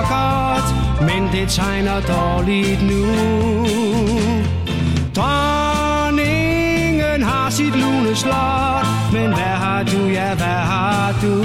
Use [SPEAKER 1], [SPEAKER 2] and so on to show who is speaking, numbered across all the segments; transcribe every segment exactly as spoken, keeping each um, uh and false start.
[SPEAKER 1] godt, men det tegner dårligt nu. Dronningen har sit lune slot, men hvad har du, ja, hvad har du?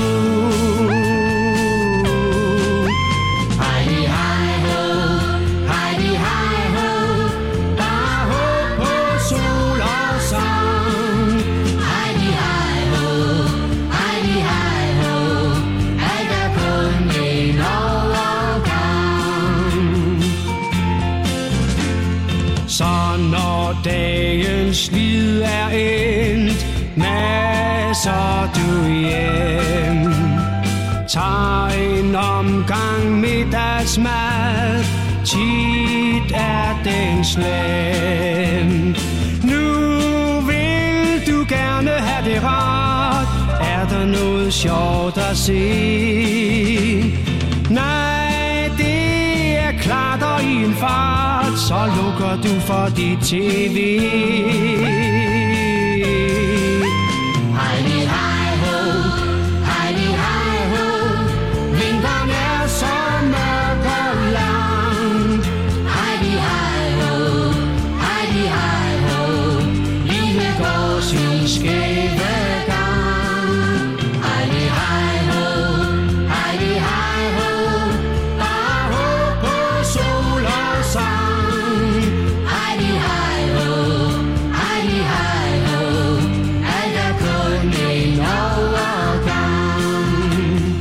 [SPEAKER 1] Heidi, hej ho, Heidi, hej ho, bare håb på sol og sang. Heidi, hej ho, Heidi, hej ho, alt er kun en overgang. Så når dagens slid er endt, masser du hjem. Tag en omgang middagsmad, tit er den slem. Nu vil du gerne have det rart, er der noget sjovt at se? Nej, det er klart og i en fart, så lukker du for dit tv. Heidi, hej ho, Heidi, hej ho, vinteren er så mørk og lang. Heidi, hej ho, Heidi, hej ho, livet går sin skæve gang. Heidi, hej ho, Heidi, hej ho, bare håb på sol og sang. Heidi, hej ho, Heidi, hej ho, alt er kun en overgang.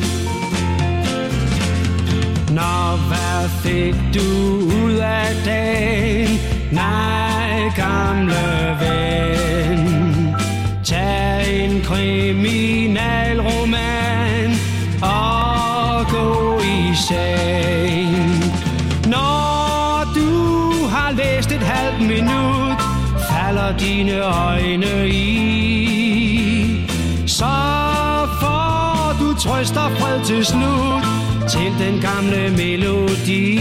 [SPEAKER 1] Nå, hvad fik du ud af dagen? Nej, gamle ven, tag en kriminalroman og gå i seng. Når du har læst et halvt minut, falder dine øjne i, så får du trøst og fred til slut til den gamle melodi.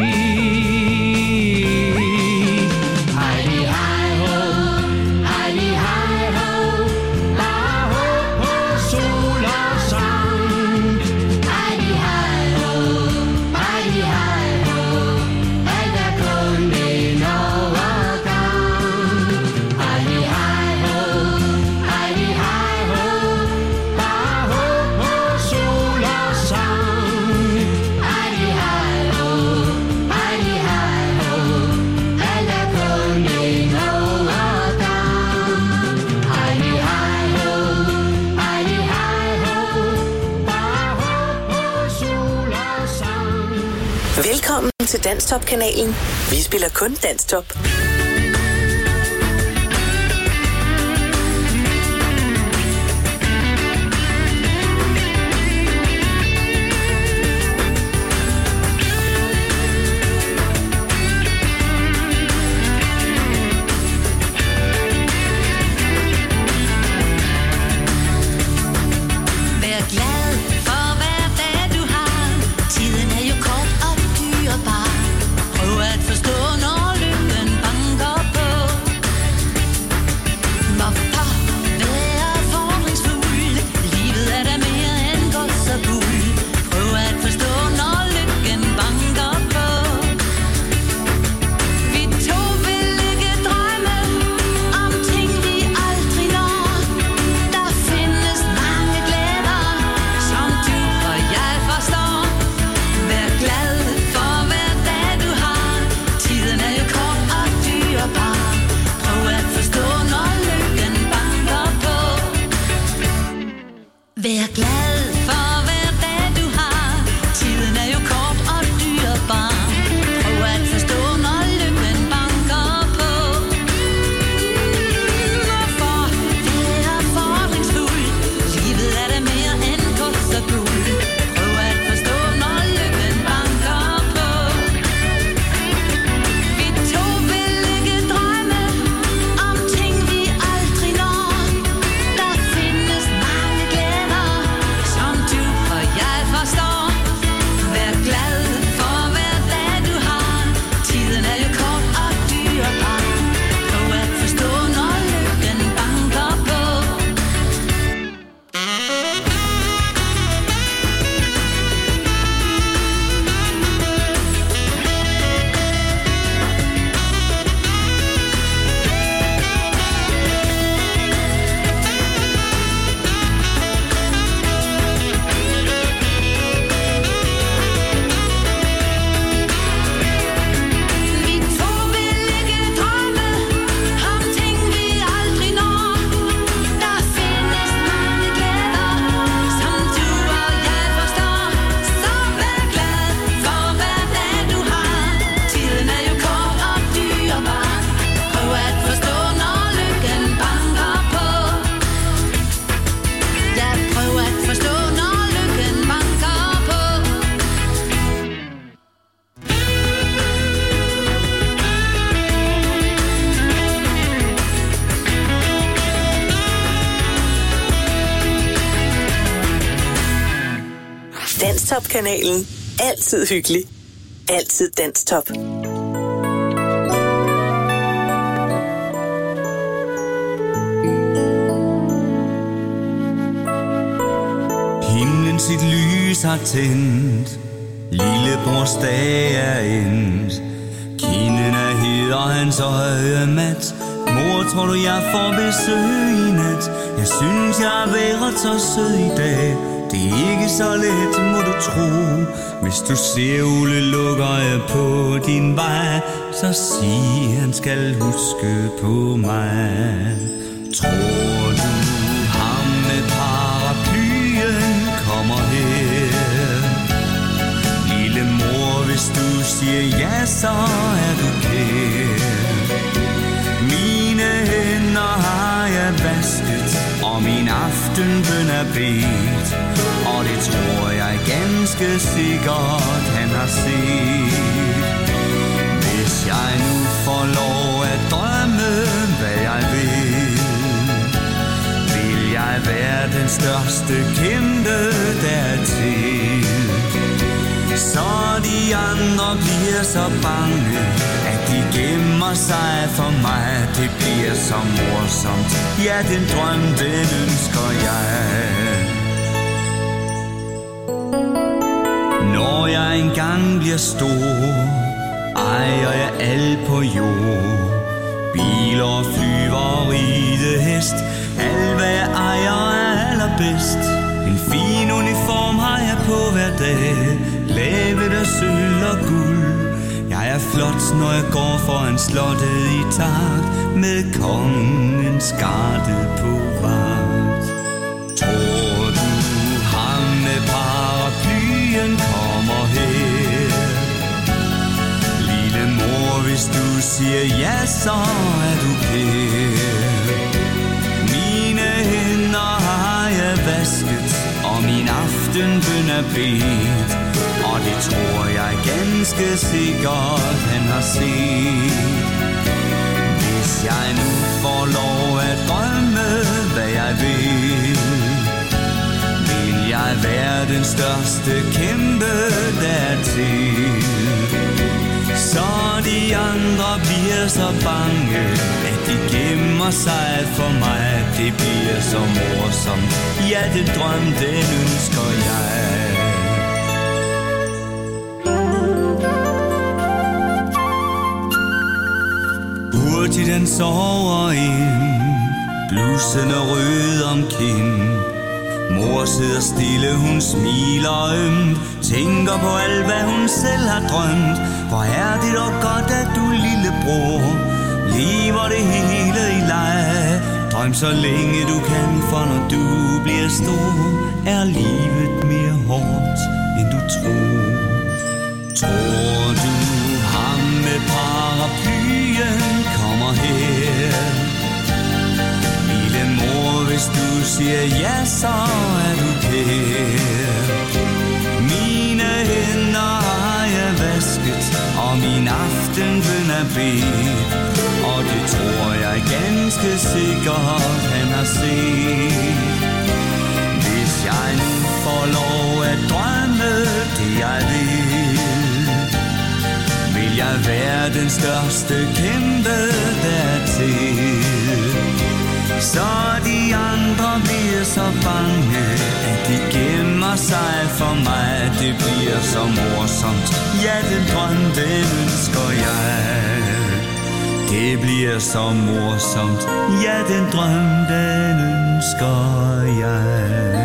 [SPEAKER 1] Heidi, hej ho, Heidi, hej ho, bare håb på sol og sang. Heidi, hej ho, Heidi, hej ho, alt er kun en overgang. Heidi, hej ho, Heidi, hej ho, bare håb på sol og sang. Heidi, hej ho, Heidi, hej ho, alt er kun en overgang. Heidi, hej ho, Heidi, hej ho, bare håb på sol og sang.
[SPEAKER 2] Velkommen til Danstop-kanalen. Vi spiller kun Danstop.
[SPEAKER 3] Vær glad for hver dag du har. Tiden er jo kort og dyrebar. Prøv at forstå, når lykken banker
[SPEAKER 2] Danstop-kanalen. Altid hyggelig. Altid Danstop.
[SPEAKER 4] Himlen sit lys har tændt, lillebrors dag er endt. Kinden er hed og hans øje mat. Mor, tror du jeg får besøg i nat? Jeg synes jeg har været så sød i dag. Det er ikke så let, må du tro. Hvis du ser Ole lukker jeg på din vej, så sig han skal huske på mig. Tror du ham med paraplyen kommer her? Lille mor, hvis du siger ja, så er du kær. Mine hænder har jeg vasket, og min aftenbøn er bedt, og det tror jeg ganske sikkert han har set. Hvis jeg nu får lov at drømme, hvad jeg vil, vil jeg være den største kæmpe dertil. Så de andre bliver så bange, at de gemmer sig for mig. Det bliver så morsomt, ja, den drøm, den ønsker jeg. Når jeg engang bliver stor, ejer jeg alt på jord. Biler, flyver, ridehest, alt hvad jeg ejer er allerbedst. En fin uniform har jeg på hver dag, lavet af sølv og guld. Jeg er flot, når jeg går foran slottet i takt, med kongens garde på vagt. Tror du ham med paraplyen kommer her? Lille mor, hvis du siger ja, så er du kær. Mine hænder har jeg vasket, og min aftenbøn er bedt, og det tror jeg ganske sikkert han har set. Hvis jeg nu får lov at drømme, hvad jeg vil, vil jeg være den største kæmpe dertil. Så de andre bliver så bange, at de gemmer sig for mig. Det bliver så morsomt, ja, den drøm, den ønsker jeg. Hurtigt den sover ind, blusen er rød om kind. Mor sidder stille, hun smiler ømt, tænker på alt, hvad hun selv har drømt. Hvor er det dog godt, at du, lillebror, lever det hele i leg. Drøm så længe du kan, for når du bliver stor, er livet mere hårdt, end du tror. Tror du ham med paraplyen kommer her? Lille mor, hvis du siger ja, så er du kær. Mine hænder har jeg vasket, og min aftenbøn er bedt, og det tror jeg ganske sikkert han har set. Hvis jeg nu får lov at drømme det jeg vil, vil jeg være den største kæmpe dertil. Så de andre bliver så bange, at de gemmer sig for mig. Det bliver så morsomt, ja, den drøm, den ønsker jeg. Det bliver så morsomt, ja, den drøm, den ønsker jeg.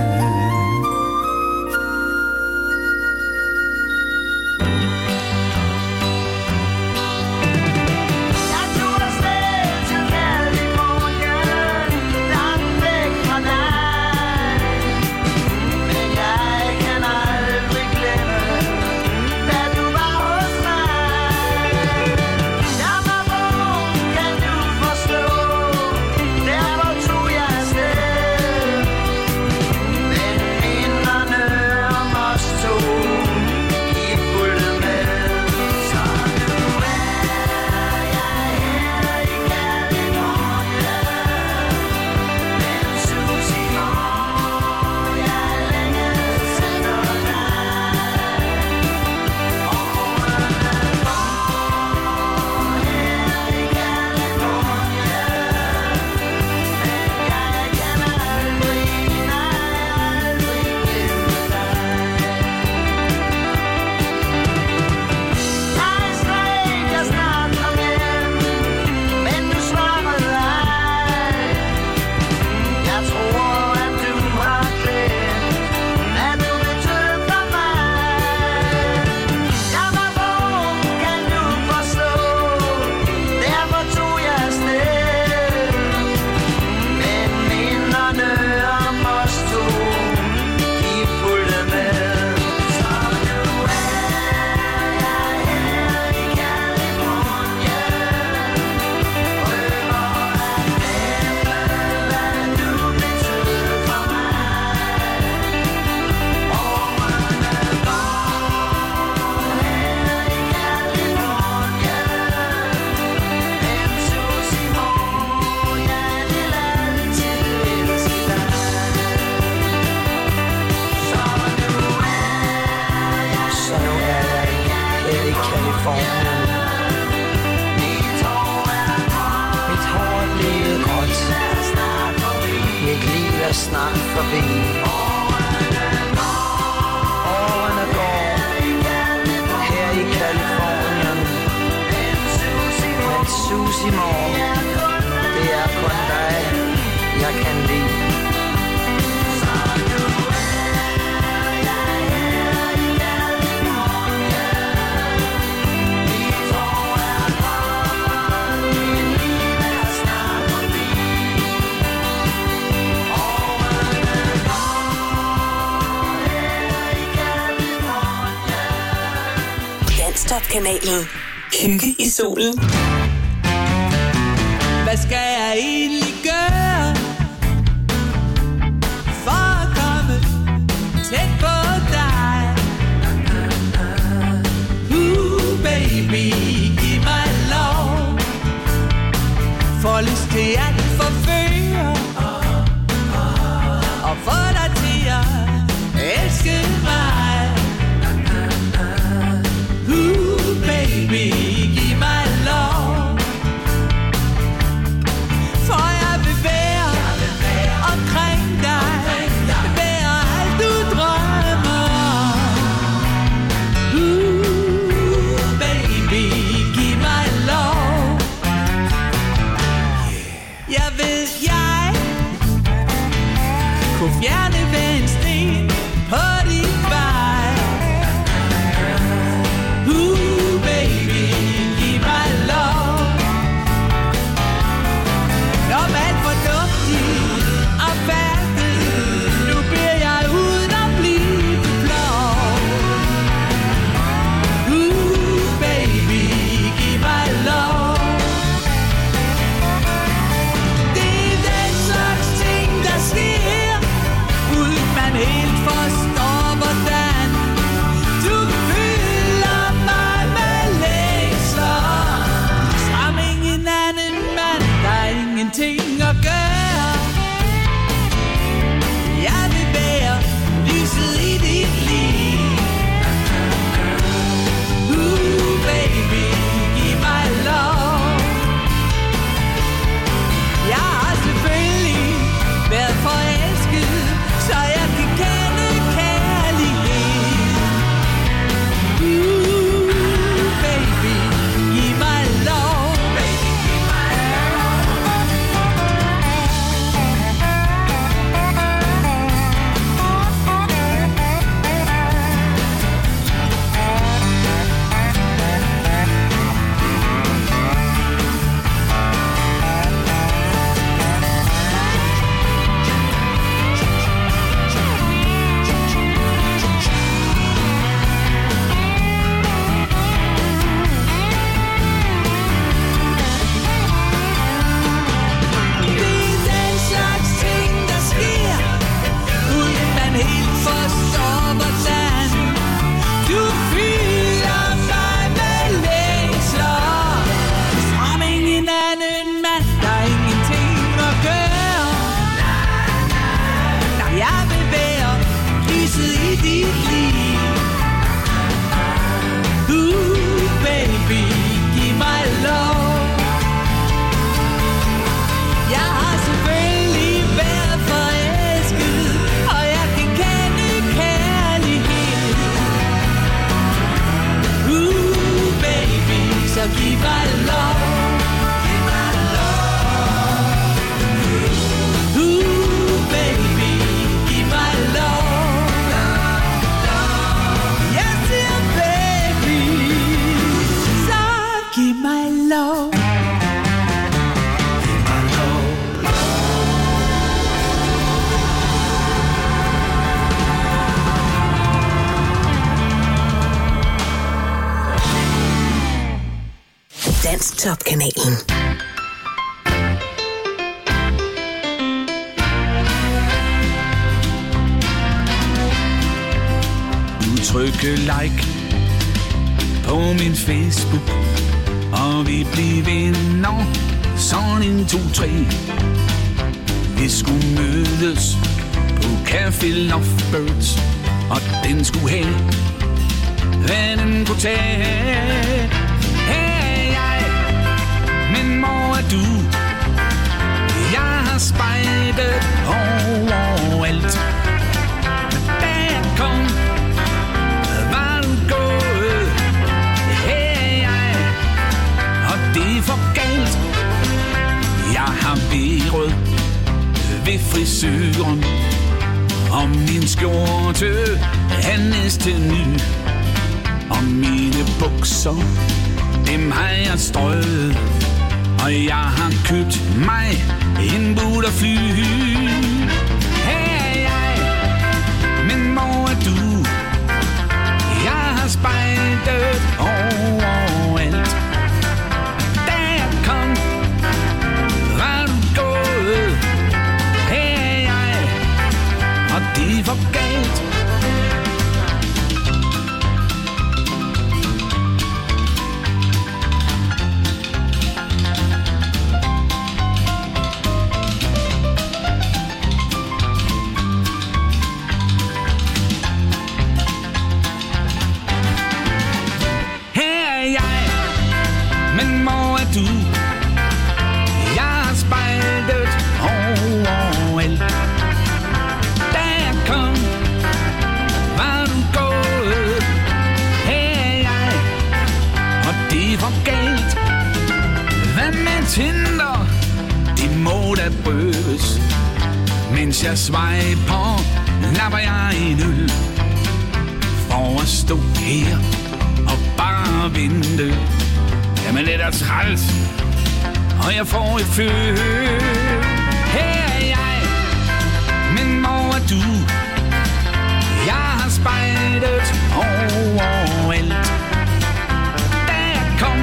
[SPEAKER 5] er snart forbi. Årene går her i Californien, men sus i morgen, det er kun dig, jeg kan lide.
[SPEAKER 2] Danstop-kanalen. Hygge i solen.
[SPEAKER 6] Hvad skal jeg egentlig gøre for at komme tæt på dig? Uh, baby, giv mig lov. Får lyst til at forføre og få dig til at elske mig. Uh, baby, giv mig lov. For jeg vil være omkring dig, være alt du drømmer. Uh, baby, giv mig lov. Jeg ved, jeg kunne fjerne hver en sten på din vej. Uh, baby, giv mig lov. Når alt fornuftigt og færdigt, nu bliver jeg uden at blive flov. Uh, baby, giv mig lov. Det er den slags ting, der sker, uden man helt forstår, hvordan du fylder mig med længsler. Som ingen anden mand, der er ingenting at gøre. Jeg vil være lyset i dit liv. Uh, baby, giv mig lov. Jeg har selvfølgelig været forelsket, så jeg kan kende kærlighed. Uh, baby, giv mig lov. Det er den slags ting, der sker, uden man helt forstår, hvordan du fylder mig med længsler. Som ingen anden mand, der er ingenting at gøre. Nej, jeg vil være lyset i dit liv. Uh, baby, giv mig lov. Jeg har selvfølgelig været forelsket, og jeg kan kende kærlighed. Uh, baby, så giv mig lov. Giv mig lov. Uh, baby, giv mig lov. Jeg siger baby, så giv mig lov.
[SPEAKER 2] Danstop-kanalen.
[SPEAKER 1] Du trykker like på min Facebook, og vi bliver venner. Sådan en, to, tre. Vi skulle mødes på Café Lovebirds, og den skulle have, hvad den kunne tage. Hey, jeg, men hvor er du? Jeg har spejdet overalt. Da jeg kom, var du gået. Her er jeg, og det er for galt. Jeg har bedret ved frisøren, og min skjorte er næsten ny. Og mine bukser, dem har jeg strøget, og jeg har købt mig en butterfly. Her er jeg, men hvor er du? Jeg har spejdet overalt. Da jeg kom, var du gået. Her er jeg, og det er for galt. Tinder, de må da prøves. Mens jeg swiper, napper jeg en øl. For at stå her og bare vente. Jamen det er træls, og jeg får et føl. Her er jeg, men hvor er du? Jeg har spejdet overalt. Da jeg kom,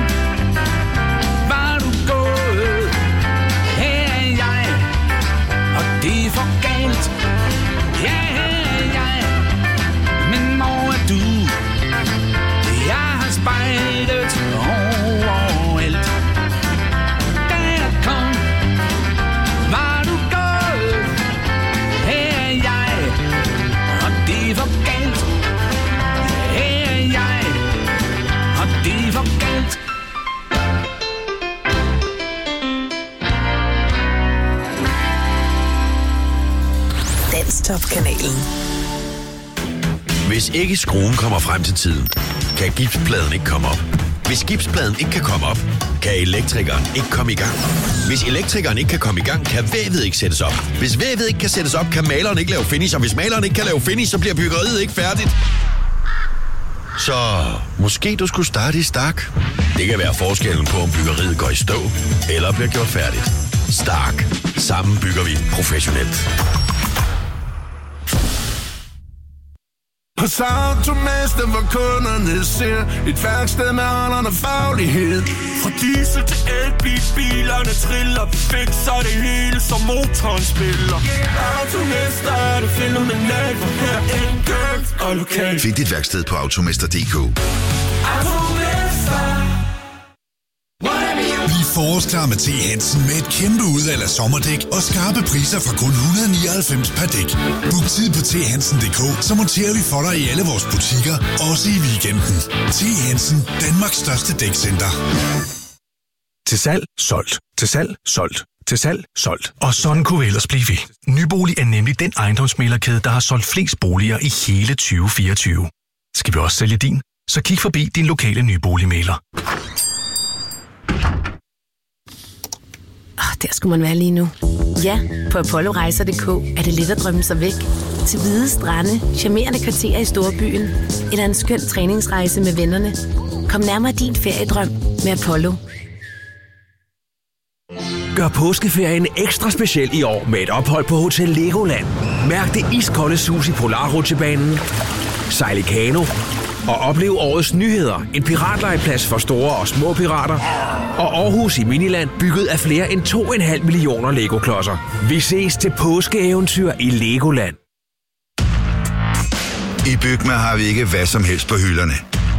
[SPEAKER 1] det er for galt. Ja, ja, men hvor er du? Jeg har spejdet overalt. Da jeg kom, var du gået. Her er jeg, og det er for galt. Her er jeg, og det er for galt.
[SPEAKER 2] Danstop-kanalen.
[SPEAKER 7] Hvis ikke skruen kommer frem til tiden, kan gipspladen ikke komme op. Hvis gipspladen ikke kan komme op, kan elektrikeren ikke komme i gang. Hvis elektrikeren ikke kan komme i gang, kan vævet ikke sættes op. Hvis vævet ikke kan sættes op, kan maleren ikke lave finish. Og hvis maleren ikke kan lave finish, så bliver byggeriet ikke færdigt. Så måske du skulle starte i Stark. Det kan være forskellen på, om byggeriet går i stå eller bliver gjort færdigt. Stark. Sammen bygger vi professionelt.
[SPEAKER 8] Hos Automester, hvor kunderne ser et værksted med ånderen og faglighed. Fra diesel til elbil, bilerne triller. Vi fikser det hele, som motoren spiller. Automester er det fænomenalt, for her enkelt og lokalt.
[SPEAKER 9] Find dit værksted på automester punktum d k.
[SPEAKER 8] Automester.
[SPEAKER 10] Bliv forårsklar med T. Hansen med et kæmpe udvalg af sommerdæk og skarpe priser fra kun et hundrede og nioghalvfems per dæk. Book tid på t hansen punktum d k, så monterer vi for dig i alle vores butikker, også i weekenden. T. Hansen, Danmarks største dækcenter.
[SPEAKER 11] Til salg, solgt. Til salg, solgt. Til salg, solgt. Og sådan kunne vi ellers blive ved. Nybolig er nemlig den ejendomsmæglerkæde, der har solgt flest boliger i hele tyve fireogtyve. Skal vi også sælge din? Så kig forbi din lokale nyboligmægler.
[SPEAKER 12] Oh, der skulle man være lige nu. Ja, på apollo rejser punktum d k er det let at drømme sig væk. Til hvide strande, charmerende kvarterer i storbyen, eller en skøn træningsrejse med vennerne. Kom nærmere din feriedrøm med Apollo.
[SPEAKER 13] Gør påskeferien ekstra speciel i år med et ophold på Hotel Legoland. Mærk det iskolde sus i Polarrutsjebanen, sejl i kano og oplev årets nyheder. En piratlegeplads for store og små pirater. Og Aarhus i Miniland, bygget af flere end to komma fem millioner Lego-klodser. Vi ses til påskeeventyr i Legoland.
[SPEAKER 9] I Bygma har vi ikke hvad som helst på hylderne.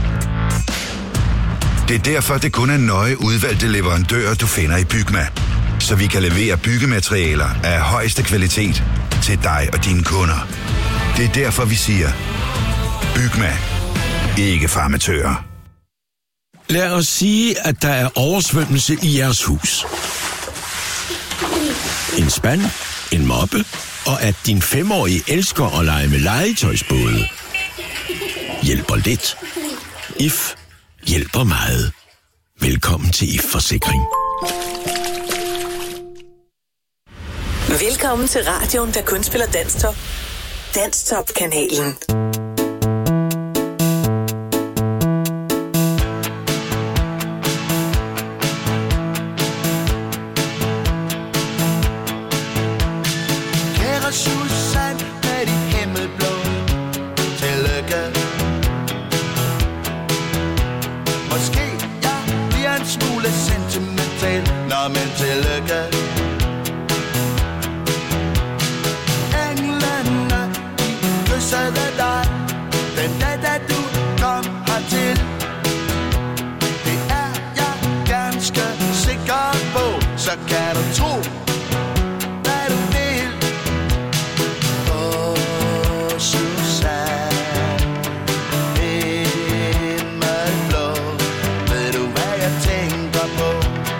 [SPEAKER 9] Det er derfor, det kun er nøje udvalgte leverandører, du finder i Bygma. Så vi kan levere byggematerialer af højeste kvalitet til dig og dine kunder. Det er derfor, vi siger, Bygma. Ikke farmatører.
[SPEAKER 14] Lad os sige, at der er oversvømmelse i jeres hus.
[SPEAKER 7] en spand, en moppe, og at din femårige elsker at lege med legetøjsbåde. Hjælper lidt. I F hjælper meget. Velkommen til I F Forsikring.
[SPEAKER 2] Velkommen til radioen, der kun spiller Danstop. Danstop-kanalen.
[SPEAKER 14] Kære Susan med dit himmelblå, tillykke. Måske jeg bliver en smule sentimental, nå men tillykke. Englene, de kyssede dig, den dag da du kom hertil. Det er jeg ganske sikker på, så kan du tro, hvad du vil. Åh, Susan, himmelblå, ved du hvad jeg tænker på?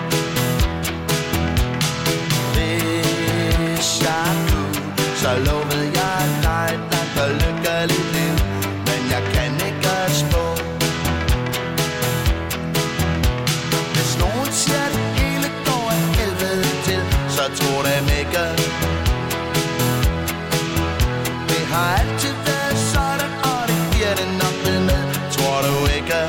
[SPEAKER 14] Hvis jeg kunne, så lovede jeg dig et langt og lykkeligt liv, men jeg kan ikke spå. Hvis nogen siger, at det hele går af helvede til, så tro dem ikke. Det har altid været sådan, og det bliver det nok ved med, tror du ikke?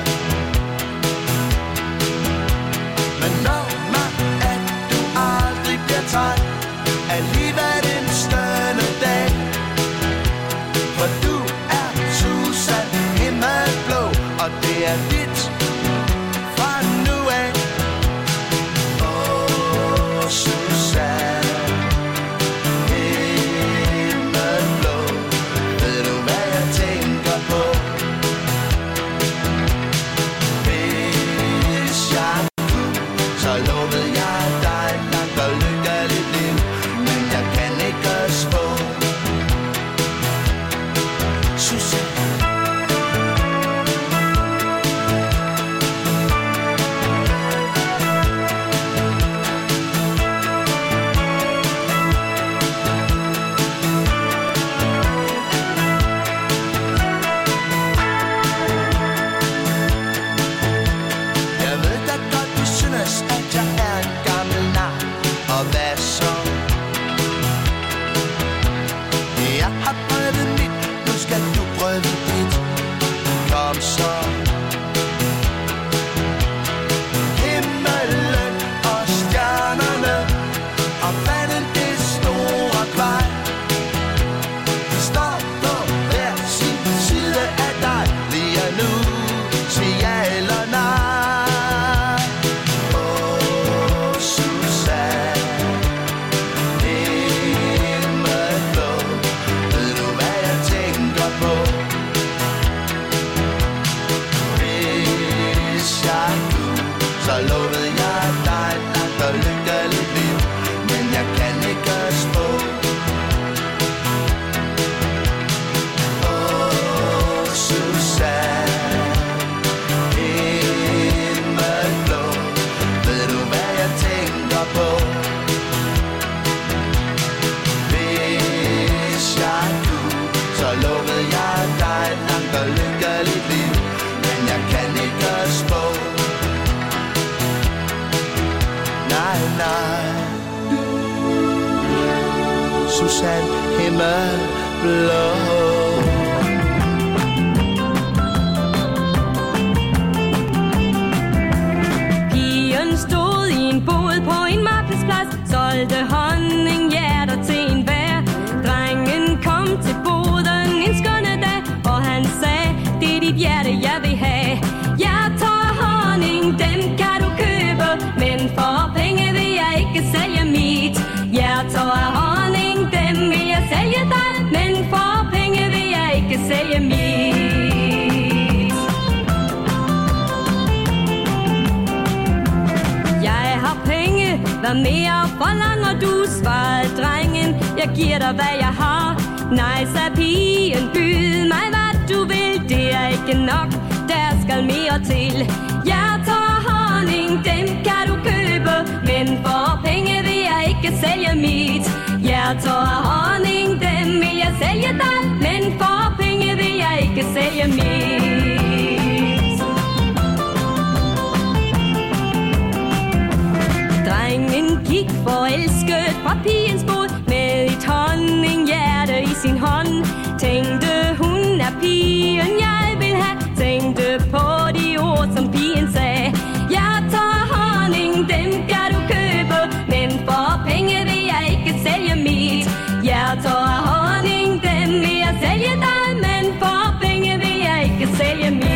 [SPEAKER 14] Men når man, at du aldrig bliver træt af livet en stønne dag, for du er Susan himmelblå, og det er dit fra nu af. Åh, Susan himmelblå, ved du hvad jeg tænker på? Hvis jeg kunne, så lovede jeg dig et langt og lykkeligt liv, men jeg kan ikke spå. Susan. Jeg ved da godt, du synes, at jeg er en gammel nar, og hvad så? Jeg har prøvet mit, nu skal du prøve dit. Kom så. Himmelen og stjernerne og vandet det store kvej, de står på hver sin side af dig lige nu. Sig ja eller nej. Åh, Susan himmelblå, ved du hvad jeg tænker på? Hvis jeg kunne, så lovede jeg dig et langt og lykkeligt liv, men jeg kan ikke spå. Åh, Susan himmelblå, ved du hvad jeg tænker på? Hvis jeg kunne, så lovede jeg dig et langt og lykkeligt liv, men jeg kan ikke spå. Nej, nej. Susan himmelblå.
[SPEAKER 15] Pigen stod i en bod på en markedsplads, solgte honninghjerter til en bær. Drengen kom til boden en skønne dag, og han sagde, det er dit hjerte, jeg vil have. Jeg tager honning, dem kan du købe, men for penge vil jeg ikke sælge mit. Jeg tager honning, dem vil jeg sælge dig, men for penge vil jeg ikke sælge mit. Jeg har penge, hvad mere forlanger du, svarede drengen. Jeg giver dig, hvad jeg har. Nej, sagde pigen, byd mig, hvad du vil. Det er ikke nok, der skal mere til. Jeg tager honning, dem kan du købe, men for penge vil jeg ikke sælge mit hjerte og honning, dem vil jeg sælge dig, men for penge vil jeg ikke sælge mit. Drengen gik forelsket fra pigens bod med et honninghjerte i sin hånd. Tænkte hun er pigen jeg vil have, tænkte på de ord som pigen sagde. Hjerte og honning, dem kan du købe, men for penge vil jeg ikke sælge mit. Hjerte og honning, dem vil jeg sælge dig, men for penge vil jeg ikke sælge mit.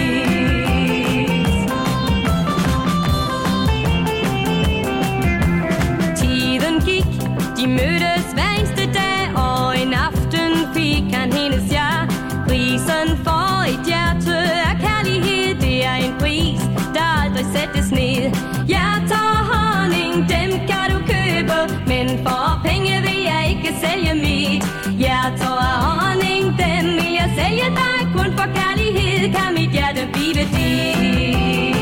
[SPEAKER 15] Tiden gik, de mødtes hver eneste dag, og en aften fik han hendes ja. Prisen for et hjerte af kærlighed, det er en pris, der aldrig sættes ned. Hjerte og honning, dem kan du købe, men for penge vil jeg ikke sælge mit. Hjerte og honning, dem vil jeg sælge dig, kun for kærlighed kan mit hjerte blive dit.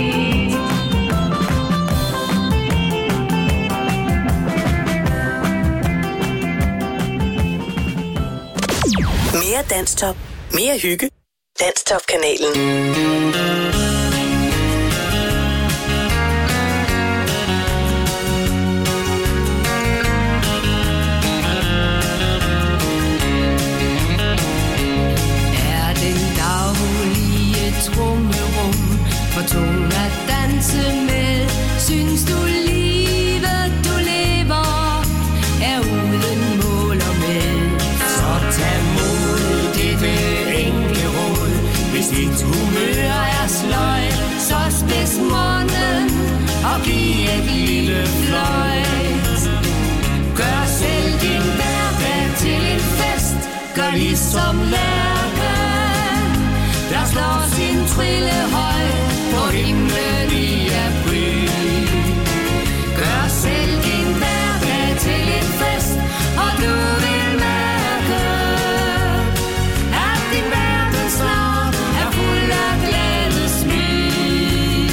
[SPEAKER 2] Mere Danstop. Mere hygge. Danstop-kanalen.
[SPEAKER 3] Trummerum for tung at danse med. Synes du livet du lever er uden mål og med, så tag mod dette enkle råd. Hvis dit humør er sløj, så spids munden og giv et lille fløjt. Gør selv din hverdag til en fest. Gør ligesom Lærke, der slår sin trille høj på himlen i april. Gør selv din hverdag til en fest, og du vil mærke, at din verden snart er fuld af glade smil.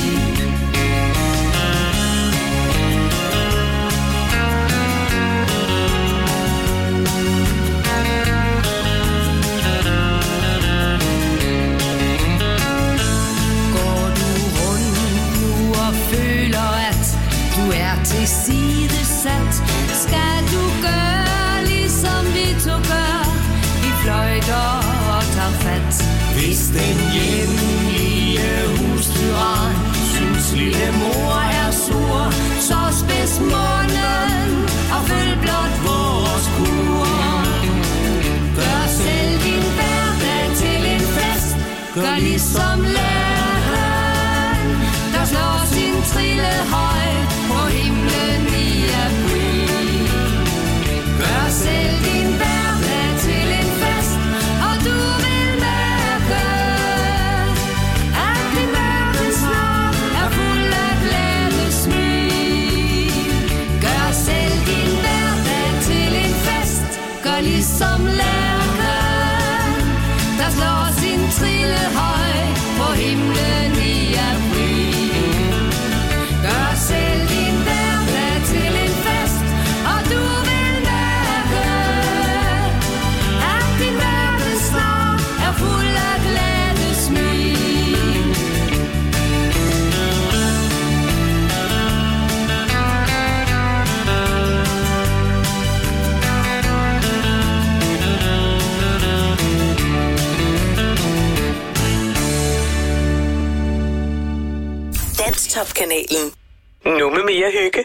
[SPEAKER 3] Tilsidesat, skal du gøre ligesom vi to gør. Vi fløjter og tager fat. Hvis den hjemlige hustyran synes lille mor er sur, så spids munden og følg blot vores kur. Gør selv din hverdag til en fest. Gør ligesom Lærken, der slår sin trille høj på himlen i april. Gør selv din hverdag til en fest, og du vil mærke, at din verden snart er fuld af glade smil. Gør selv din hverdag til en fest. Gør ligesom Lærken, der slår sin trille høj på himlen i april. Gør selv din hverdag til en fest, og du vil mærke, at din verden snart er fuld af glade smil.
[SPEAKER 2] Danstop-kanalen. Nu med mere hygge.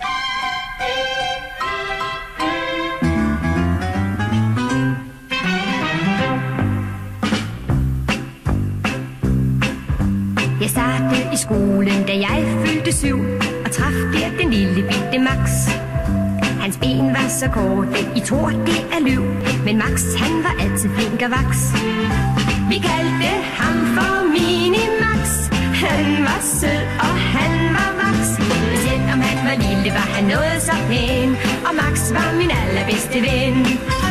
[SPEAKER 16] Jeg startede i skolen, da jeg fyldte syv, og traf der den lille bitte Max. Hans ben var så korte, I tror det er løv, men Max han var altid flink og vaks. Vi kaldte ham for Mini-Max. Han var sød, og han var vaks. Men selvom han var lille, var han noget så pæn, og Max var min allerbedste ven.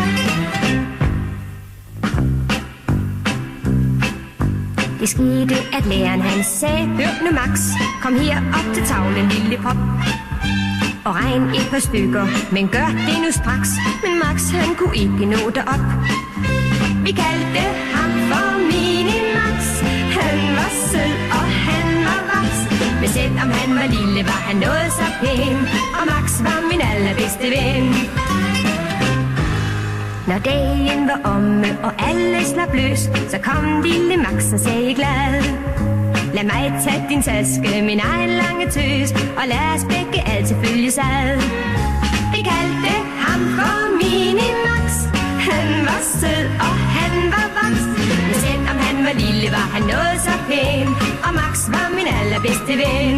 [SPEAKER 16] Det skete, at læreren han sagde, hør nu Max, kom her op til tavlen, lille pop. og regn et par stykker. Men gør det nu straks, men Max han kunne ikke nå derop. Vi kaldte ham for Mini-Max. Han var sød og han var vaks. Men selvom han var lille, var han noget så pæn. Og Max var min allerbedste ven. Når dagen var omme, og alle slap løs, så kom lille Max og sagde glad: lad mig tage din taske, min egen lange tøs, og lad os begge altid følges ad. Vi kaldte ham for Mini-Max. Han var sød, og han var vaks. Men selvom han var lille, var han noget så pæn. Og Max var min allerbedste ven.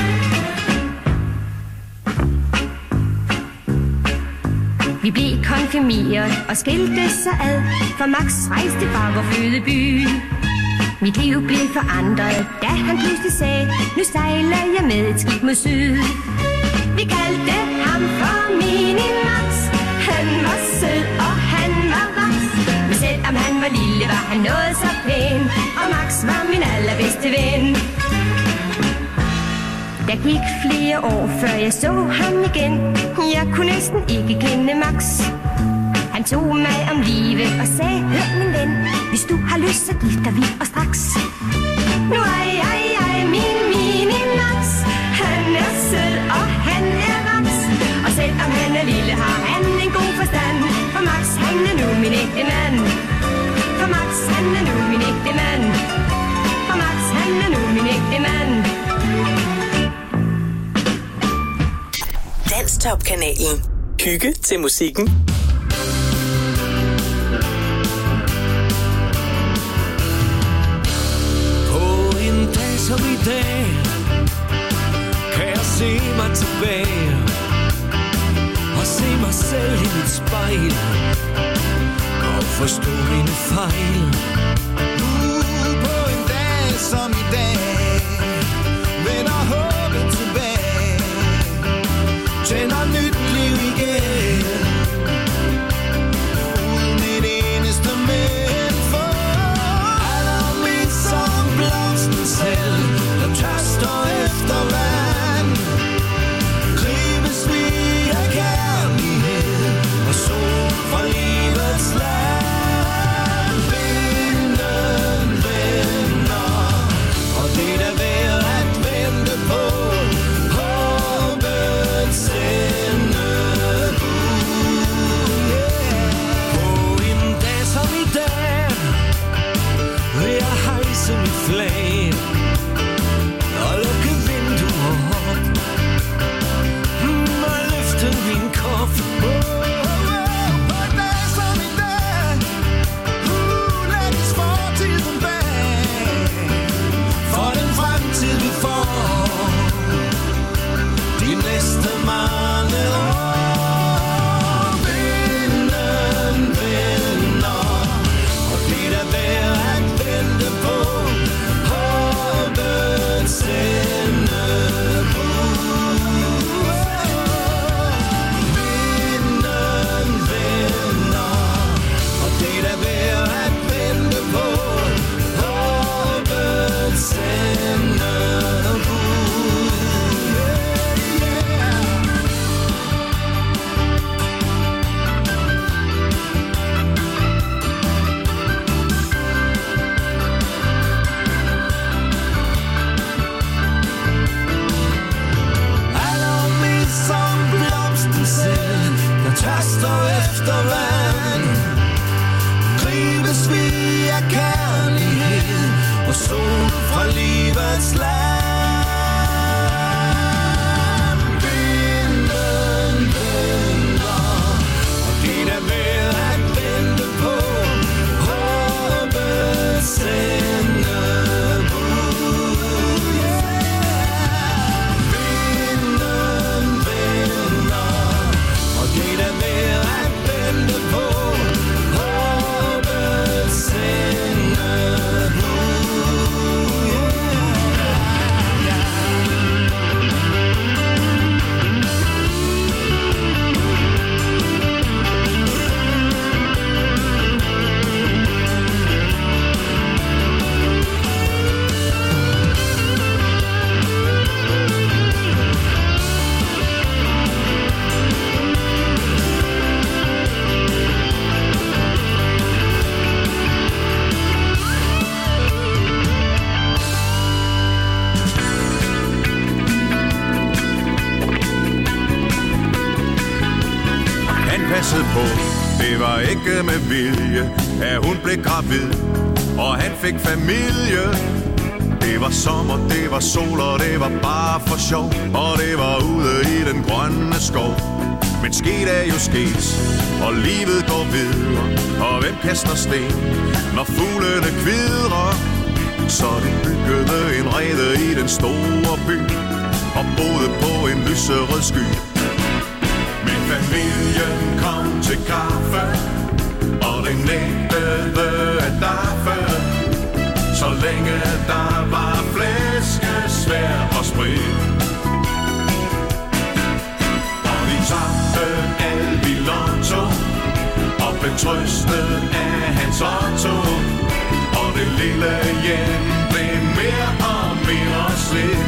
[SPEAKER 16] Vi blev konfirmeret og skilte sig ad, for Max rejste fra vor fødeby. Mit liv blev forandret, da han pludselig sagde: nu sejler jeg med et skib mod syd. Vi kaldte ham for Mini-Max. Han var sød, og han var vaks. Men selvom han var lille, var han noget så pæn. Og Max var min allerbedste ven. Der gik flere år, før jeg så ham igen. Jeg kunne næsten ikke kende Max. Han tog mig om livet og sagde: hør min ven, hvis du har lyst, så gifter vi os straks. Nu er jeg, jeg min Mini-Max. Han er sød, og han er vaks. Og selvom han er lille, har han en god forstand. For Max, han er nu min ægte mand. For Max, han er nu min ægte mand. For Max, han er nu min ægte mand.
[SPEAKER 2] Danstop-kanalen. Hygge til musikken.
[SPEAKER 6] På en dag som i dag kan jeg se mig tilbage og se mig selv i mit spejl og forstå mine fejl.
[SPEAKER 14] Uh, på en dag som i dag vender håbet tilbage, tænder nyt liv igen. Uden en eneste men for alle om mit som blomsten selv, der tørster efter vand. Gribes vi af kærlighed og sol fra livets land. Vinden vender, og det er værd at vente på. Håbet sender ud, yeah.
[SPEAKER 6] På en dag som i dag vil jeg hejse mit flag og lukke vinduer op, mm, og løfte min kop.
[SPEAKER 14] Oh, oh, oh, på en dag som i dag, uh, lægges fortiden bag, for den fremtid vi får de næste mange år. Vinden vender, og det er værd at vente på.
[SPEAKER 17] passet på. Det var ikke med vilje, at hun blev gravid, og han fik familie. Det var sommer, det var sol, og det var bare for sjov, og det var ude i den grønne skov. Men sket er jo sket, og livet går videre, og hvem kaster sten, når fuglene kvidrer? Så de byggede en rede i den store by, og boede på en lyserød sky. Men familien kom til kaffe, og det nægtede at daffe, så længe der var flæskesvær og sprit. Og de tabte alt i lotto, og blev trøstet af hans Otto. Og det lille hjem blev mere og mere slidt.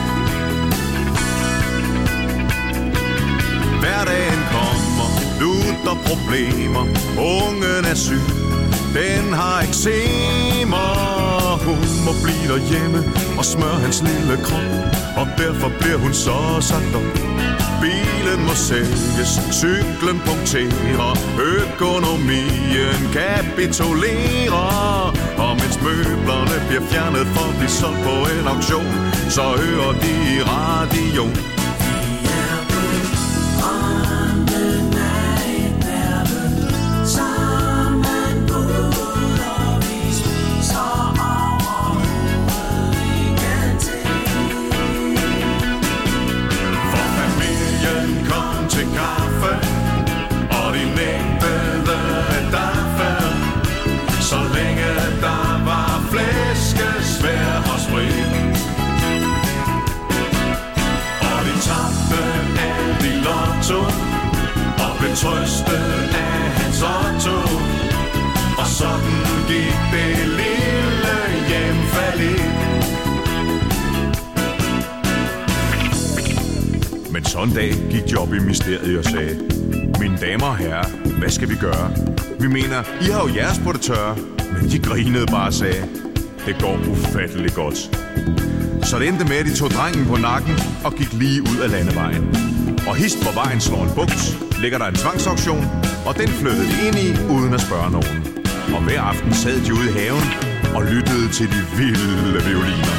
[SPEAKER 17] Hverdagen kommer, lutter problemer. Ungen er syg, den har eksema. Hun må blive derhjemme og smøre hans lille krop, og derfor bliver hun så sagt op. Bilen må sælges, cyklen punkterer, økonomien kapitulerer. Og mens møblerne bliver fjernet for at blive solgt på en auktion, så hører de i radio. Og blev trøstet af hans Otto, og sådan gik det lille hjem fallit. Men sådan en dag gik de op i mysteriet og sagde: mine damer og herrer, hvad skal vi gøre? Vi mener, I har jo jeres på det tørre. Men de grinede bare og sagde: det går ufatteligt godt. Så det endte med, at de tog drengen på nakken og gik lige ud af landevejen. Og hist hvor vejen slår en bugt, ligger der en tvangsauktion, og den flyttede de ind i, uden at spørge nogen. Og hver aften sad de ude i haven og lyttede til de vilde violiner.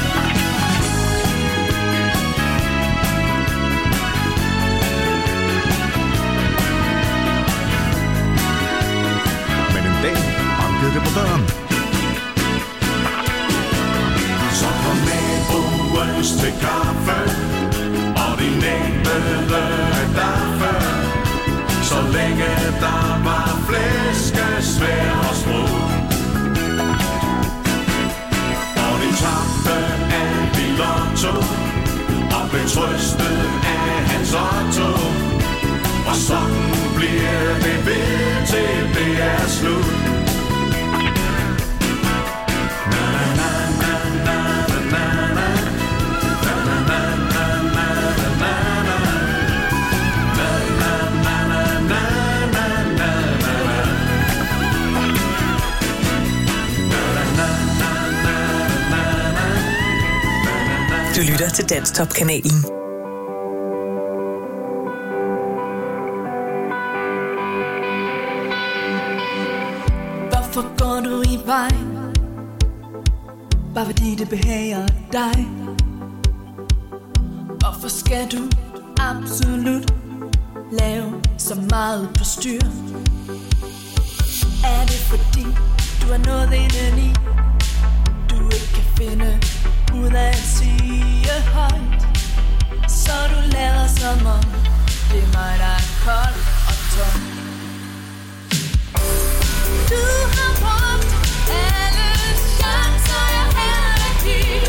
[SPEAKER 17] Men en dag bankede det på døren. Så kom naboens til kaffe, og de nægtede at daffe, så længe der var flæskesvær og sprog. Og de tabte alt i lotto, og blev trøstet af hans Otto. Og sådan bliver det ved til det er slut.
[SPEAKER 2] Du lytter til Danstop-kanalen.
[SPEAKER 6] Hvorfor går du i vejen? Bare fordi det behager dig. Hvorfor skal du absolut lave så meget på styr? Er det fordi du har noget indeni, du ikke kan finde ud af at sige højt, så du lader som om det er mig, der er kold og tom? Du har brugt alle chancer, jeg havde at give.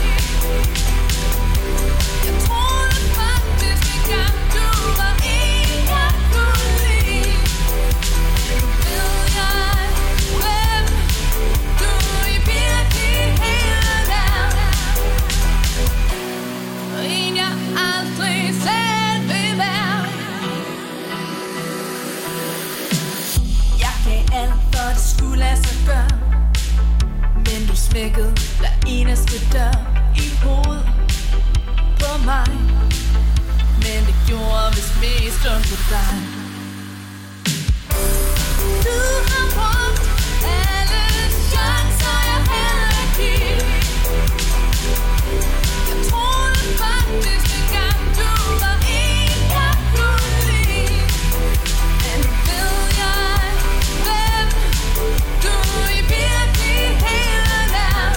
[SPEAKER 6] Jeg troede faktisk engang, du var en, jeg kunne lide. Nu ved jeg, hvem du i virkeligheden er. En jeg aldrig selv vil være. Jeg gav alt for det skulle lade sig gøre, men du smækkede hver eneste dør i hovedet på mig. Men det gjorde vist mest ondt på dig.
[SPEAKER 3] Du har brugt alle chancer, jeg havde at give. Jeg troede faktisk engang, du var en, jeg kunne lide. Men nu ved jeg, hvem du i virkeligheden er.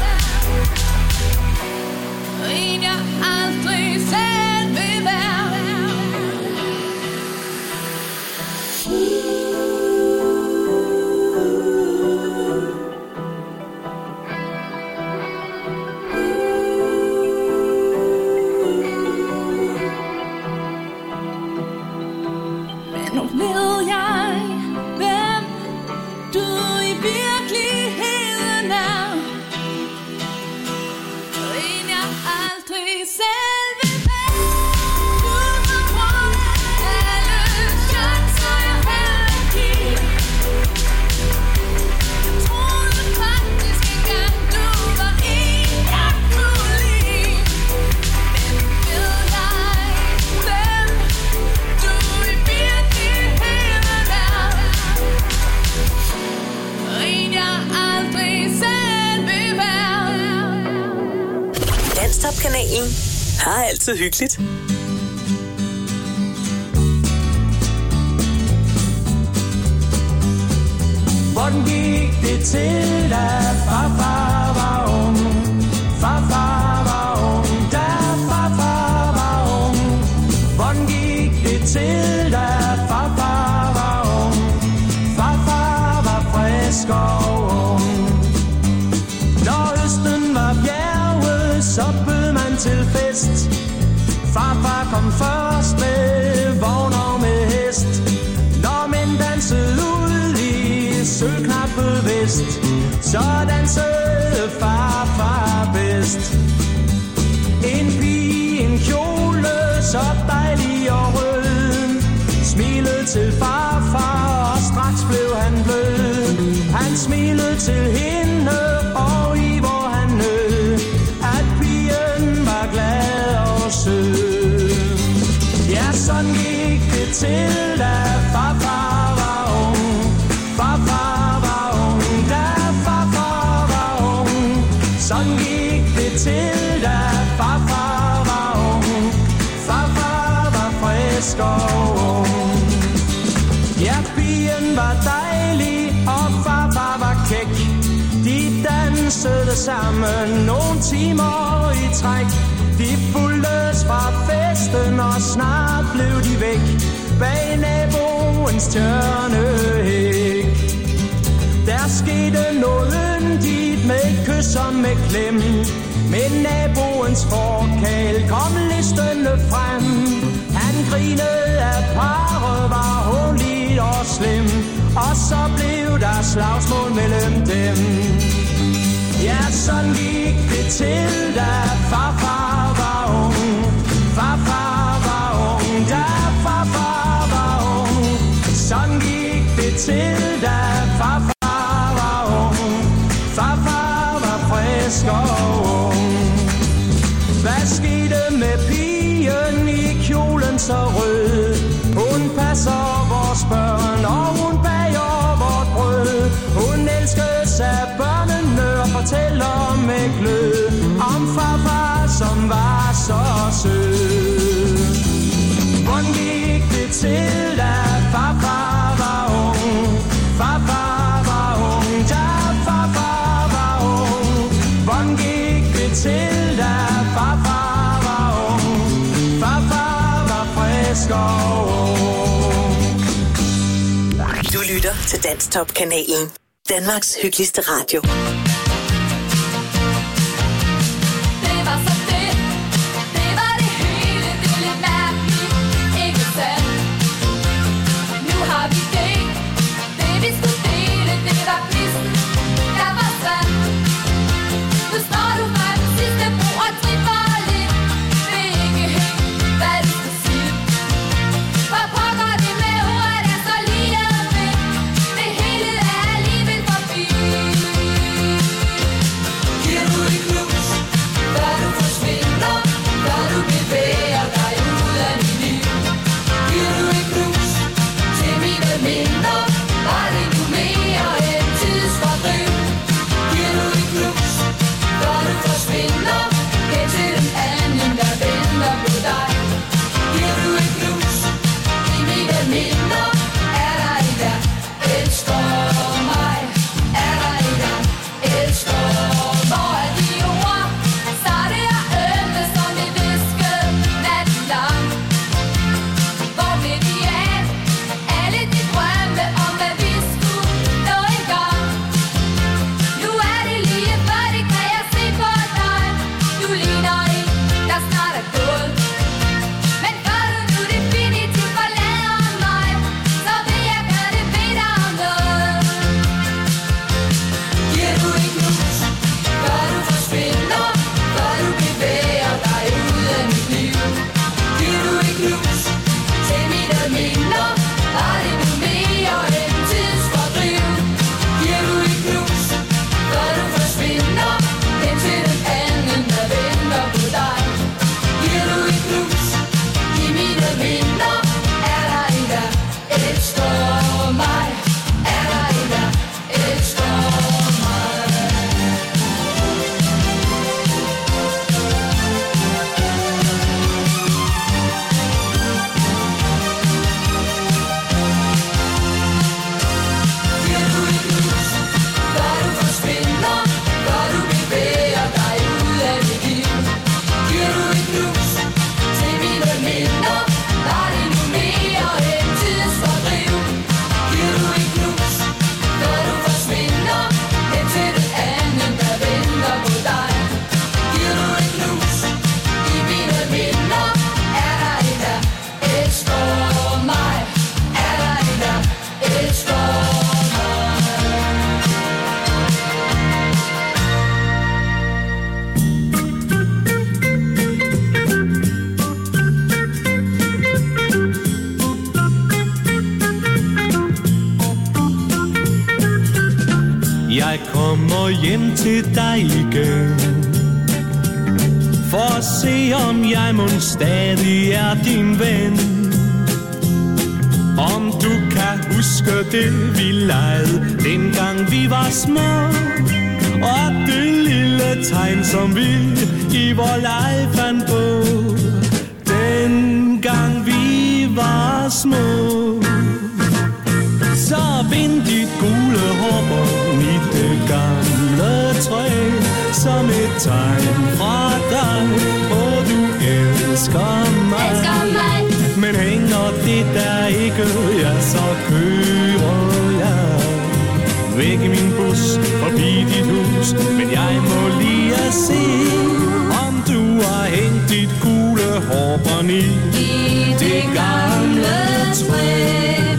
[SPEAKER 3] En, jeg aldrig selv vil være. Men nu ved jeg, hvem du i virkeligheden er. En, jeg aldrig selv vil være. Du har brugt alle chancer, jeg havde at give. Jeg troede faktisk engang, du var en, jeg kunne lide. Men nu ved jeg, hvem du i virkeligheden er. En, jeg aldrig selv vil være.
[SPEAKER 2] Danstop-kanalen har altid hyggeligt.
[SPEAKER 14] Hvordan gik det til, da farfar var ung? Farfar var ung, da farfar var ung. Hvordan gik det til, da farfar var ung? Farfar var frisk og ung. Når høsten var bjerget, så bød man til fest. Farfar kom først med vogn og med hest. Når mænd dansede ud i sølvknappet vest, så dansede farfar bedst. En pige, en kjole, så dejlig og rød, smilede til farfar, og straks blev han blød. Han smilede til hende, og i hvor han nød, at pigen var glad og sød. Ja, sådan gik det til, da farfar var ung. Farfar var ung, da farfar var ung. Sådan gik det til, da farfar var ung. Farfar var frisk og ung. Ja, pigen var dejlig, og farfar var kæk. De dansede sammen nogle timer i træk. De fulgtes fra festen, og snart blev de væk bag naboens tjørnehæk. Der skete noget yndigt med et kys og med klem. Men naboens forkæl kom listende frem. Han grinede af parret, var hånligt og slem. Og så blev der slagsmål mellem dem. Ja, sådan gik det til, da farfar var ung. Farfar var ung, da farfar var ung. Sådan gik det til, da farfar var ung. Farfar var frisk og ung. Hvad skete med pigen i kjolen så rød? Hun passer vores børn, og hun bager vort brød. Hun elskes af børnene og fortæller med glød om farfar, som var så sød. Hvordan gik det til, da farfar var ung? Farfar var ung, da farfar var ung. Hvordan gik det til, da farfar var ung? Farfar var frisk og ung.
[SPEAKER 2] Du lytter til Danstop-kanalen. Danmarks hyggeligste radio.
[SPEAKER 3] Det var så det. Det var det hele. Det er lidt mærkeligt. Ikke sandt? Nu har vi det. Det vi skulle dele. Det var quizzen. Der var sandt. Nu står du fra den sidste bro og tripper lidt. Ved ikke helt, hvad du skal sige. Hvor pokker det med ordet er så lige ved. Det hele er alligevel forbi.
[SPEAKER 18] kommer hjem til dig igen, for at se om jeg mon stadig er din ven. Om du kan huske det vi legede, dengang vi var små, og det lille tegn som vi i vor leg fandt på, dengang vi var små. Så bind dit gule hårbånd i det gamle træ, som et tegn fra dig, og du elsker mig. Elsker mig. Men hænger det der ikke, ja, så kører jeg væk i min bus, forbi dit hus. Men jeg må lige at se, om du har hængt dit gule hårbånd i, i det gamle træ.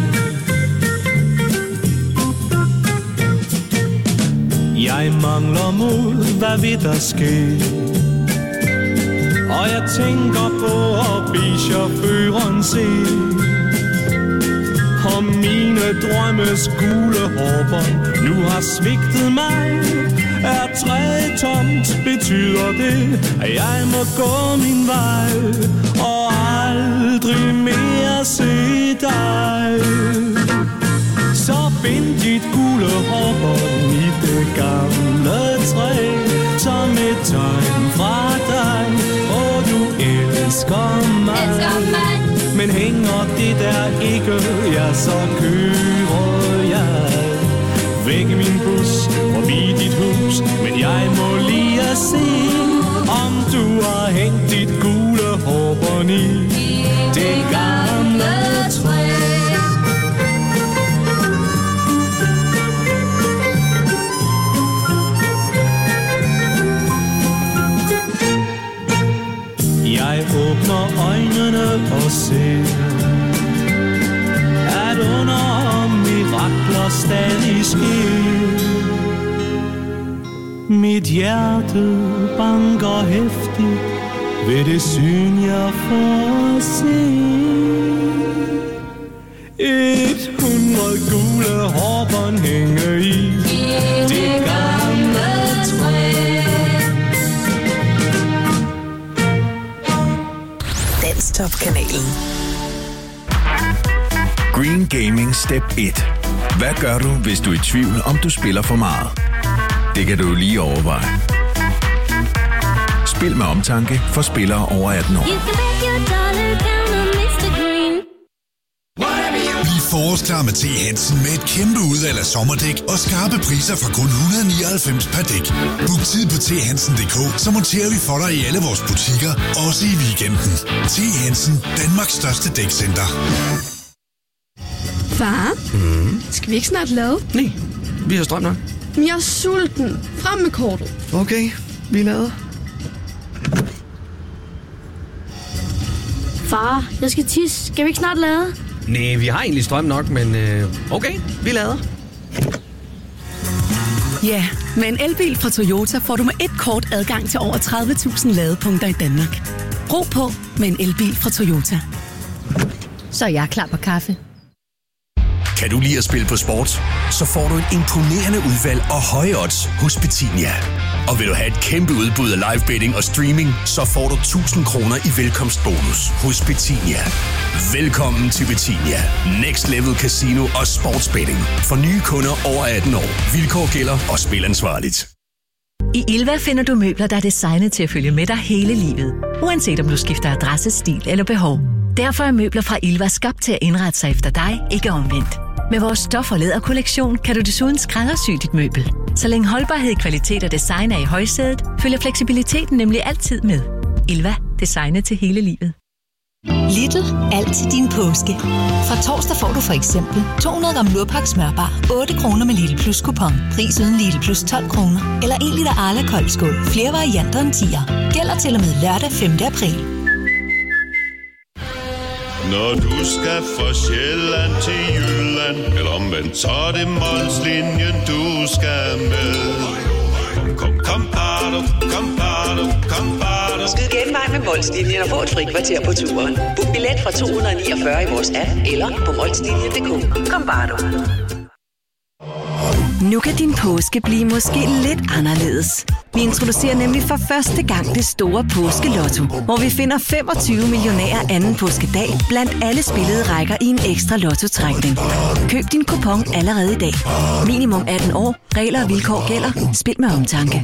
[SPEAKER 18] Jeg mangler mod, hvad vil der ske? Og jeg tænker på at bede chaufføren se, om mine drømmes gule hårbånd nu har svigtet mig. Er træet tomt, betyder det, at jeg må gå min vej og aldrig mere se dig. Så bind dit gule hårbånd i det gamle træ, som et tegn fra dig, og du elsker mig. Elsker mig. Men hænger det der ikke, ja, så kører jeg væk i min bus, forbi dit hus. Men jeg må lige at se, om du har hængt dit gule hårbånd i det gamle træ. Jeg åbner øjnene og ser, at under mirakler stadig sker. Mit hjerte banker heftigt ved det syn, jeg får se. Et hundrede gule hårbånd hænger i det gamle træ.
[SPEAKER 2] Danstop-kanalen.
[SPEAKER 19] Green Gaming Step et. Hvad gør du, hvis du er i tvivl, om du spiller for meget? Det kan du lige overveje. Spil med omtanke for spillere over atten år.
[SPEAKER 10] Bliv forårsklar med T. Hansen med et kæmpe udvalg af sommerdæk og skarpe priser fra kun et hundrede og nioghalvfems per dæk. Book tid på t hansen punktum d k, så monterer vi for dig i alle vores butikker, også i weekenden. T. Hansen, Danmarks største dækcenter.
[SPEAKER 20] Far,
[SPEAKER 21] Mm.
[SPEAKER 20] skal vi ikke snart lade?
[SPEAKER 21] Nej, vi har strøm nok.
[SPEAKER 20] Men jeg er sulten. Frem med kortet.
[SPEAKER 21] Okay, vi lader.
[SPEAKER 20] Far, jeg skal tisse. Skal vi ikke snart lade?
[SPEAKER 21] Nej, vi har egentlig strøm nok, men øh, okay, vi lader.
[SPEAKER 22] Ja, med en elbil fra Toyota får du med et kort adgang til over tredive tusind ladepunkter i Danmark. Ro på med en elbil fra Toyota.
[SPEAKER 23] Så er jeg klar på kaffe.
[SPEAKER 24] Kan du lide at spille på sport? Så får du et imponerende udvalg og høje odds hos Betinia. Og vil du have et kæmpe udbud af live betting og streaming, så får du tusind kroner i velkomstbonus hos Betinia. Velkommen til Betinia. Next Level Casino og Sportsbetting. For nye kunder over atten år. Vilkår gælder og spil ansvarligt.
[SPEAKER 25] I Ilva finder du møbler, der er designet til at følge med dig hele livet. Uanset om du skifter adresse, stil eller behov. Derfor er møbler fra Ilva skabt til at indrette sig efter dig, ikke omvendt. Med vores stof- og læderkollektion kan du desuden skræddersy dit møbel. Så længe holdbarhed, kvalitet og design er i højsædet, følger fleksibiliteten nemlig altid med. Ilva. Designet til hele livet.
[SPEAKER 26] Lidl. Alt til din påske. Fra torsdag får du for eksempel to hundrede gram Lurpak smørbar, otte kroner med Lidl Plus kupon. Pris uden Lidl Plus tolv kroner. Eller en liter Arla koldskål. Flere varianter end tier. Gælder til og med lørdag femte april.
[SPEAKER 17] Når du skal fra Sjælland til Jylland, eller omvendt, så er det Molslinjen, du skal med. Kom, kom, kom, bado, kom, bado, kom, bado.
[SPEAKER 2] Skyd genvej med Molslinjen og få et frikvarter på turen. Book billet fra to hundrede niogfyrre i vores app, eller på molslinjen punktum d k. Kom, bare du.
[SPEAKER 1] Nu kan din påske blive måske lidt anderledes. Vi introducerer nemlig for første gang det store påskelotto, hvor vi finder femogtyve millionærer anden påskedag blandt alle spillede rækker i en ekstra lottotrækning. Køb din kupon allerede i dag. Minimum atten år. Regler og vilkår gælder. Spil med omtanke.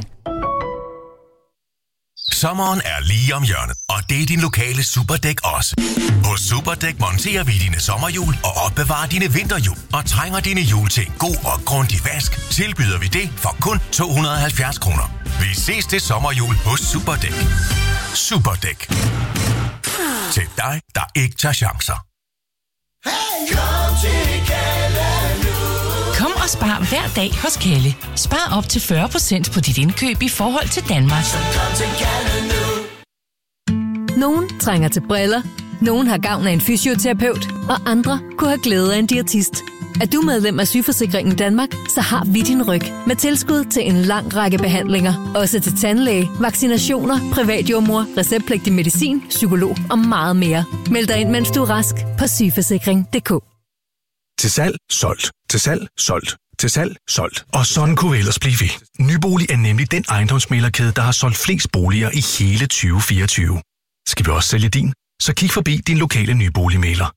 [SPEAKER 4] Sommeren er lige om hjørnet, og det er din lokale Superdæk også. Hos Superdæk monterer vi dine sommerhjul og opbevarer dine vinterhjul. Og trænger dine hjul til en god og grundig vask, tilbyder vi det for kun to hundrede og halvfjerds kroner. Vi ses til sommerhjul hos Superdæk. Superdæk. Til dig, der ikke tager chancer.
[SPEAKER 14] Kom til Kalle nu.
[SPEAKER 5] Kom og spar hver dag hos Kalle. Spar op til fyrre procent på dit indkøb i forhold til Danmark.
[SPEAKER 14] Kom til Kalle nu.
[SPEAKER 23] Nogen trænger til briller, nogen har gavn af en fysioterapeut, og andre kunne have glæde af en diætist. Er du medlem af Sygeforsikringen Danmark, så har vi din ryg med tilskud til en lang række behandlinger. Også til tandlæge, vaccinationer, privatjordmor, receptpligtig medicin, psykolog og meget mere. Meld dig ind, mens du er rask på sygeforsikring punktum d k.
[SPEAKER 8] Til salg, solgt. Til salg, solgt. Til salg, solgt. Og sådan kunne vi ellers blive ved. Nybolig er nemlig den ejendomsmæglerkæde, der har solgt flest boliger i hele tyve fireogtyve. Skal vi også sælge din? Så kig forbi din lokale nyboligmægler.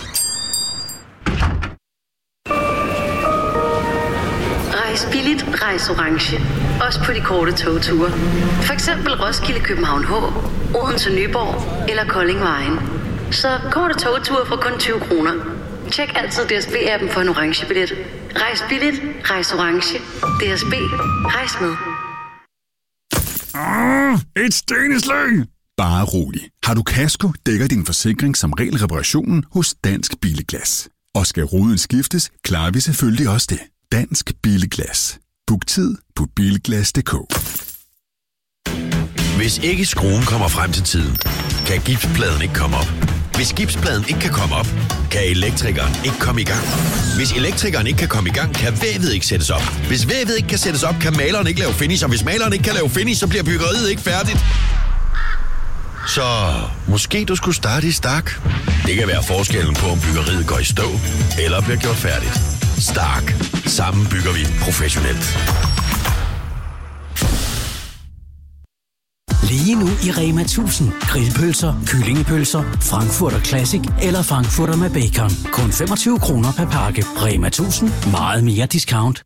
[SPEAKER 11] Rejs billigt, rejs orange. Også på de korte togture. For eksempel Roskilde, København H, Odense, Nyborg eller Kolding Vejen. Så korte togture for kun tyve kroner. Tjek altid D S B-appen for en orange billet. Rejs billigt, rejs orange. D S B, rejs med.
[SPEAKER 12] Ah, et steneslæng! Bare rolig. Har du kasko, dækker din forsikring som regel reparationen hos Dansk Billeglas. Og skal ruden skiftes, klarer vi selvfølgelig også det. Dansk Billeglas. Book tid på bilglas punktum d k.
[SPEAKER 7] Hvis ikke skruen kommer frem til tiden, kan gipspladen ikke komme op. Hvis gipspladen ikke kan komme op, kan elektrikeren ikke komme i gang. Hvis elektrikeren ikke kan komme i gang, kan vævet ikke sættes op. Hvis vævet ikke kan sættes op, kan maleren ikke lave finish. Og hvis maleren ikke kan lave finish, så bliver byggeriet ikke færdigt. Så måske du skulle starte i Stark. Det kan være forskellen på, om byggeriet går i stå eller bliver gjort færdigt. Stark. Sammen bygger vi professionelt.
[SPEAKER 27] Lige nu i Rema tusind. Grillpølser, kyllingepølser, Frankfurter Classic eller Frankfurter med bacon. Kun femogtyve kroner per pakke. Rema tusind. Meget mere discount.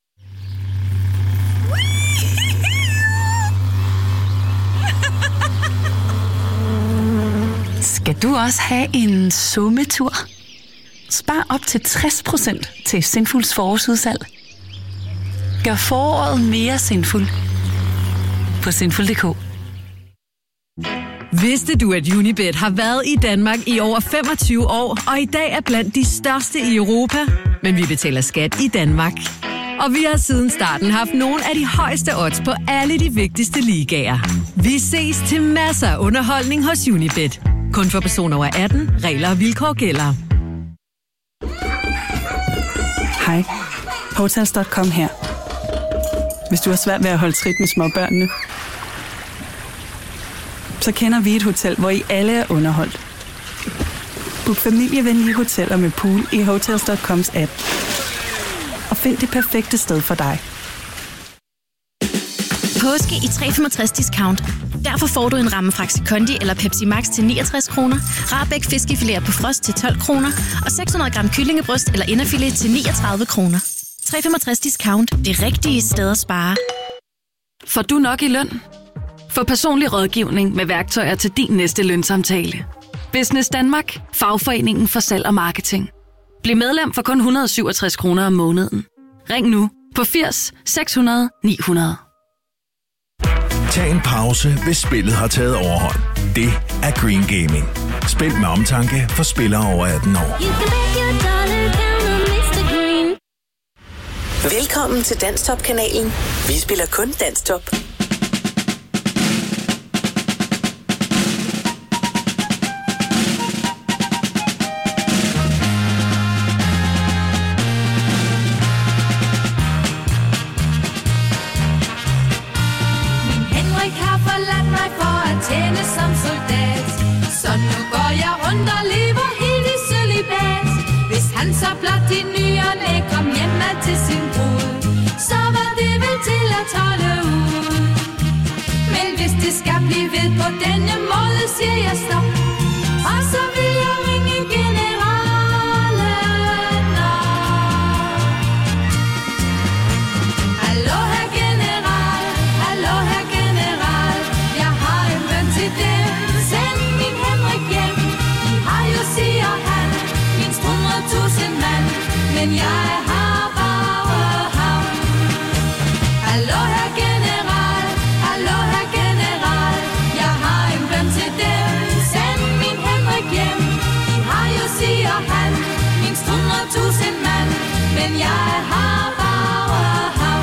[SPEAKER 22] Skal du også have en summetur? Spar op til tres procent til Sinfuls forårsudsalg. Gør foråret mere sinful på sinful punktum d k.
[SPEAKER 28] Vidste du, at Unibet har været i Danmark i over femogtyve år, og i dag er blandt de største i Europa? Men vi betaler skat i Danmark. Og vi har siden starten haft nogle af de højeste odds på alle de vigtigste ligaer. Vi ses til masser af underholdning hos Unibet. Kun for personer over atten. Regler og vilkår gælder.
[SPEAKER 22] Hej. Hotels punktum com her. Hvis du har svært ved at holde trit med småbørnene, så kender vi et hotel, hvor I alle er underholdt. Book familievenlige hoteller med pool i hotels punktum coms app. Og find det perfekte sted for dig.
[SPEAKER 29] Påske i tre komma femogtres discount. Derfor får du en ramme Faxi Kondi eller Pepsi Max til niogtres kroner, Rahbæk fiskefilet på frost til tolv kroner og seks hundrede gram kyllingebryst eller inderfilet til niogtredive kroner. tre komma femogtres discount. Det rigtige sted at spare.
[SPEAKER 22] Får du nok i løn? Få personlig rådgivning med værktøjer til din næste lønsamtale. Business Danmark. Fagforeningen for salg og marketing. Bliv medlem for kun et hundrede og syvogtres kroner om måneden. Ring nu på firs seks hundrede ni hundrede.
[SPEAKER 19] Tag en pause, hvis spillet har taget overhånd. Det er Green Gaming. Spil med omtanke for spillere over atten år.
[SPEAKER 2] Velkommen til Danstop-kanalen. Vi spiller kun Danstop.
[SPEAKER 3] Så blot de nyerne kom hjem til sin brud. til at holde ud. Men hvis det skal blive ved på denne måde, siger jeg stop. Og så vil jeg ringe generalen op. Hallo herr general, hallo herr general. Jeg har en bøn til dem, send min Henrik hjem. De har jo, siger han, mindst hundrede tusind mand. Men jeg har bare ham. Hallo herr general, hallo herr general. Jeg har en bøn til dem, send min Henrik hjem. De har jo, siger han, mindst hundrede tusind mand. Men jeg har bare ham.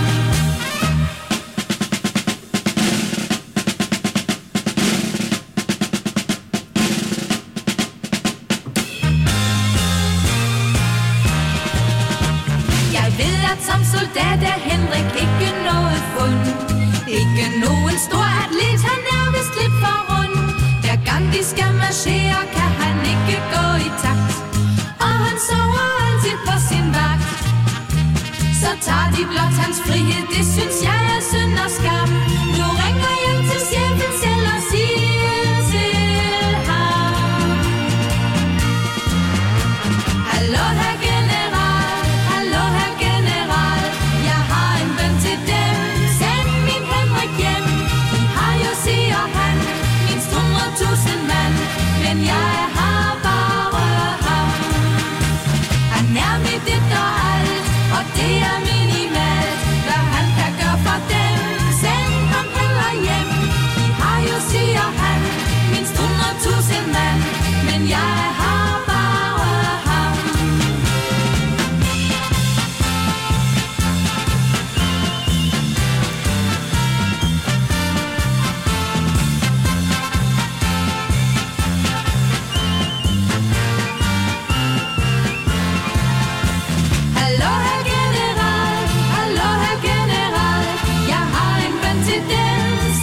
[SPEAKER 3] Jeg ved, at som soldat er Henrik ikke noget fund. Ikke nogen stor atlet, han er vist lidt for rund. Hver gang de skal marchere, kan han ikke gå i takt. Og han sover altid på sin vagt. Så tager de blot hans frihed, det synes jeg